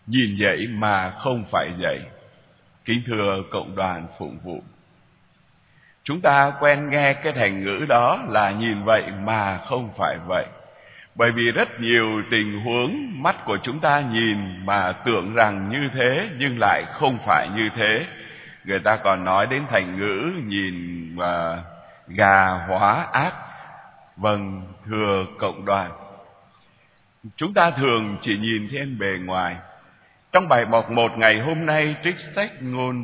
nhìn vậy mà không phải vậy. Kính thưa cộng đoàn phụng vụ, chúng ta quen nghe cái thành ngữ đó là nhìn vậy mà không phải vậy. Bởi vì rất nhiều tình huống mắt của chúng ta nhìn mà tưởng rằng như thế nhưng lại không phải như thế. Người ta còn nói đến thành ngữ nhìn gà hóa ác. Vâng, thưa cộng đoàn, chúng ta thường chỉ nhìn trên bề ngoài. Trong bài mộc 1 ngày hôm nay, trích sách ngôn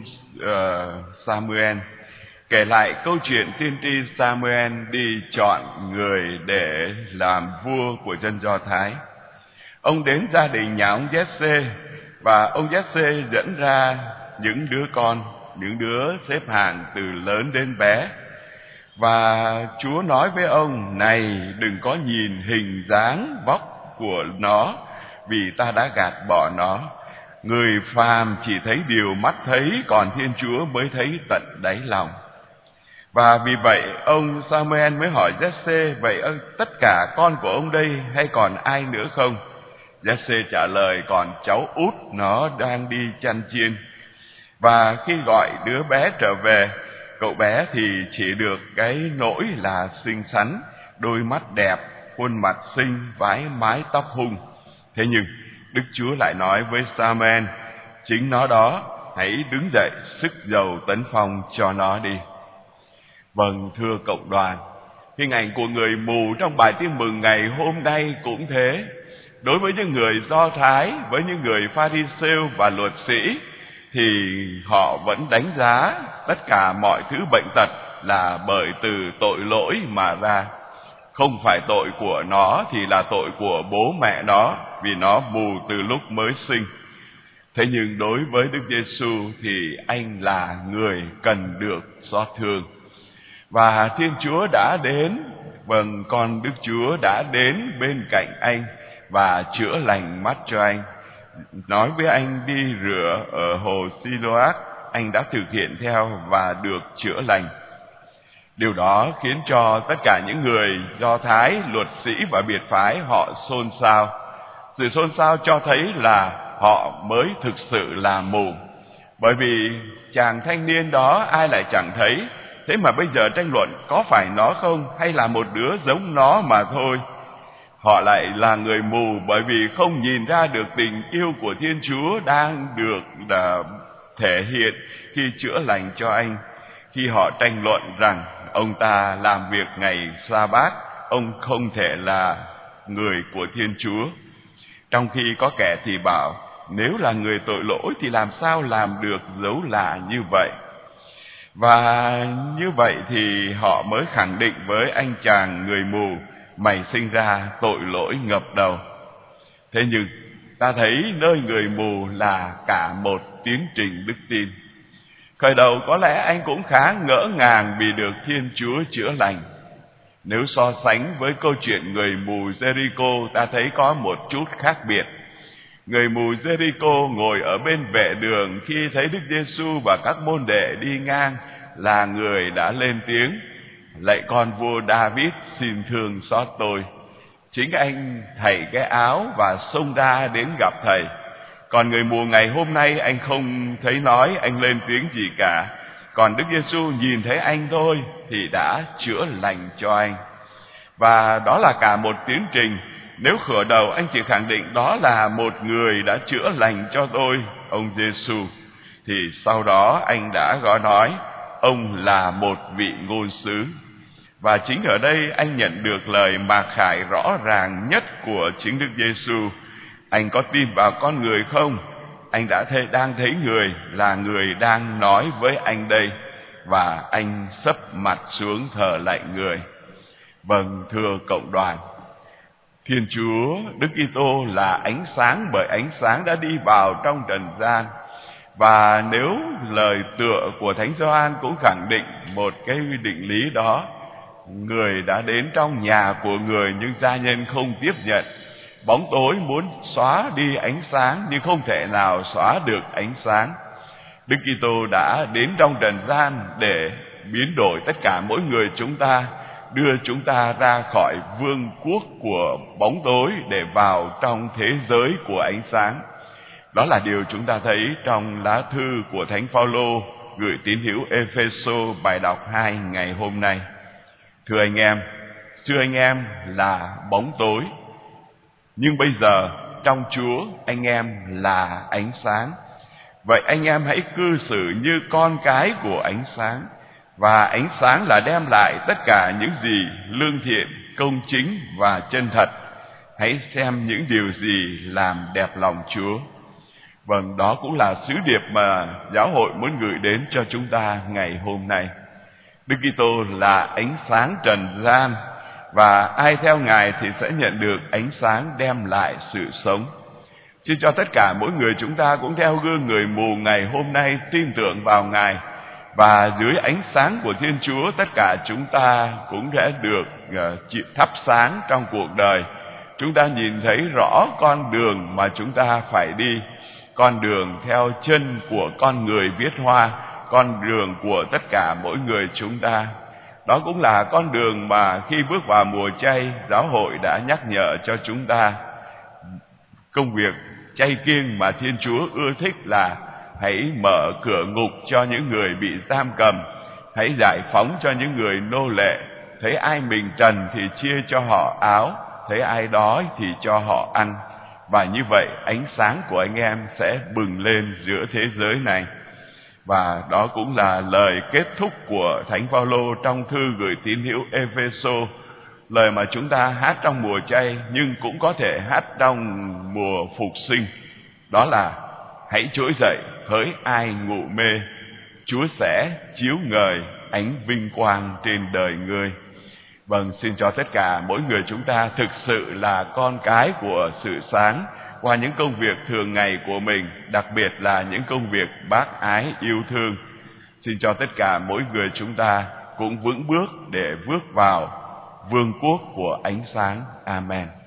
Samuel kể lại câu chuyện tiên tri Samuel đi chọn người để làm vua của dân Do Thái. Ông đến gia đình nhà ông Giê-xê và ông Giê-xê dẫn ra những đứa con, những đứa xếp hàng từ lớn đến bé. Và Chúa nói với ông: này, đừng có nhìn hình dáng vóc của nó, vì ta đã gạt bỏ nó. Người phàm chỉ thấy điều mắt thấy, còn Thiên Chúa mới thấy tận đáy lòng. Và vì vậy ông Samuel mới hỏi Giê-xê: vậy tất cả con của ông đây hay còn ai nữa không? Giê-xê trả lời: còn cháu út nó đang đi chăn chiên. Và khi gọi đứa bé trở về, cậu bé thì chỉ được cái nỗi là xinh xắn, đôi mắt đẹp, khuôn mặt xinh, mái tóc hung. Thế nhưng Đức Chúa lại nói với Samuel: chính nó đó, hãy đứng dậy sức dầu tấn phong cho nó đi. Vâng, thưa cộng đoàn, hình ảnh của người mù trong bài tin mừng ngày hôm nay cũng thế. Đối với những người Do Thái, với những người Pha-ri-sêu và luật sĩ, thì họ vẫn đánh giá tất cả mọi thứ bệnh tật là bởi từ tội lỗi mà ra. Không phải tội của nó thì là tội của bố mẹ nó, vì nó mù từ lúc mới sinh. Thế nhưng đối với Đức Giê-xu thì anh là người cần được xót thương. Và Thiên Chúa đã đến, vâng, con Đức Chúa đã đến bên cạnh anh và chữa lành mắt cho anh. Nói với anh đi rửa ở hồ Si-lô-ác, anh đã thực hiện theo và được chữa lành. Điều đó khiến cho tất cả những người Do Thái, luật sĩ và biệt phái họ xôn xao. Sự xôn xao cho thấy là họ mới thực sự là mù. Bởi vì chàng thanh niên đó ai lại chẳng thấy. Thế mà bây giờ tranh luận có phải nó không hay là một đứa giống nó mà thôi. Họ lại là người mù bởi vì không nhìn ra được tình yêu của Thiên Chúa đang được thể hiện khi chữa lành cho anh. Khi họ tranh luận rằng ông ta làm việc ngày Sa-bát, ông không thể là người của Thiên Chúa. Trong khi có kẻ thì bảo, nếu là người tội lỗi thì làm sao làm được dấu lạ như vậy? Và như vậy thì họ mới khẳng định với anh chàng người mù: mày sinh ra tội lỗi ngập đầu. Thế nhưng ta thấy nơi người mù là cả một tiến trình đức tin. Khởi đầu có lẽ anh cũng khá ngỡ ngàng vì được Thiên Chúa chữa lành. Nếu so sánh với câu chuyện người mù Jericho, ta thấy có một chút khác biệt. Người mù Jericho ngồi ở bên vệ đường khi thấy Đức Giê-xu và các môn đệ đi ngang, là người đã lên tiếng: lạy con vua David, xin thương xót tôi. Chính anh thảy cái áo và xông ra đến gặp thầy. Còn người mù ngày hôm nay anh không thấy nói, anh lên tiếng gì cả. Còn Đức Giê-xu nhìn thấy anh thôi thì đã chữa lành cho anh. Và đó là cả một tiến trình. Nếu khởi đầu anh chỉ khẳng định đó là một người đã chữa lành cho tôi, ông Giê-xu, thì sau đó anh đã nói ông là một vị ngôn sứ. Và chính ở đây anh nhận được lời mạc khải rõ ràng nhất của chính Đức Giê-xu: anh có tin vào con người không? Anh đang thấy người là người đang nói với anh đây. Và anh sấp mặt xuống thờ lạy người. Vâng, thưa cộng đoàn, Thiên Chúa Đức Kitô là ánh sáng, bởi ánh sáng đã đi vào trong trần gian. Và nếu lời tựa của Thánh Gioan cũng khẳng định một cái định lý đó: người đã đến trong nhà của người nhưng gia nhân không tiếp nhận. Bóng tối muốn xóa đi ánh sáng nhưng không thể nào xóa được ánh sáng. Đức Kitô đã đến trong trần gian để biến đổi tất cả mỗi người chúng ta, đưa chúng ta ra khỏi vương quốc của bóng tối để vào trong thế giới của ánh sáng. Đó là điều chúng ta thấy trong lá thư của Thánh Phaolô gửi tín hữu Ê-phê-sô bài đọc 2 ngày hôm nay. Thưa anh em là bóng tối, nhưng bây giờ trong Chúa anh em là ánh sáng. Vậy anh em hãy cư xử như con cái của ánh sáng. Và ánh sáng là đem lại tất cả những gì lương thiện, công chính và chân thật. Hãy xem những điều gì làm đẹp lòng Chúa. Vâng, đó cũng là sứ điệp mà giáo hội muốn gửi đến cho chúng ta ngày hôm nay. Đức Kitô là ánh sáng trần gian, và ai theo Ngài thì sẽ nhận được ánh sáng đem lại sự sống. Xin cho tất cả mỗi người chúng ta cũng theo gương người mù ngày hôm nay tin tưởng vào Ngài, và dưới ánh sáng của Thiên Chúa tất cả chúng ta cũng sẽ được thắp sáng trong cuộc đời. Chúng ta nhìn thấy rõ con đường mà chúng ta phải đi, con đường theo chân của con người viết hoa, con đường của tất cả mỗi người chúng ta. Đó cũng là con đường mà khi bước vào mùa chay, giáo hội đã nhắc nhở cho chúng ta. Công việc chay kiêng mà Thiên Chúa ưa thích là hãy mở cửa ngục cho những người bị giam cầm, hãy giải phóng cho những người nô lệ, thấy ai mình trần thì chia cho họ áo, thấy ai đói thì cho họ ăn. Và như vậy ánh sáng của anh em sẽ bừng lên giữa thế giới này. Và đó cũng là lời kết thúc của Thánh Phaolô trong thư gửi tín hữu Ê-phê-sô, lời mà chúng ta hát trong mùa chay nhưng cũng có thể hát trong mùa phục sinh. Đó là hãy trỗi dậy hỡi ai ngủ mê, Chúa sẽ chiếu ngời ánh vinh quang trên đời ngươi. Vâng, xin cho tất cả mỗi người chúng ta thực sự là con cái của sự sáng qua những công việc thường ngày của mình, đặc biệt là những công việc bác ái yêu thương. Xin cho tất cả mỗi người chúng ta cũng vững bước để bước vào vương quốc của ánh sáng. Amen.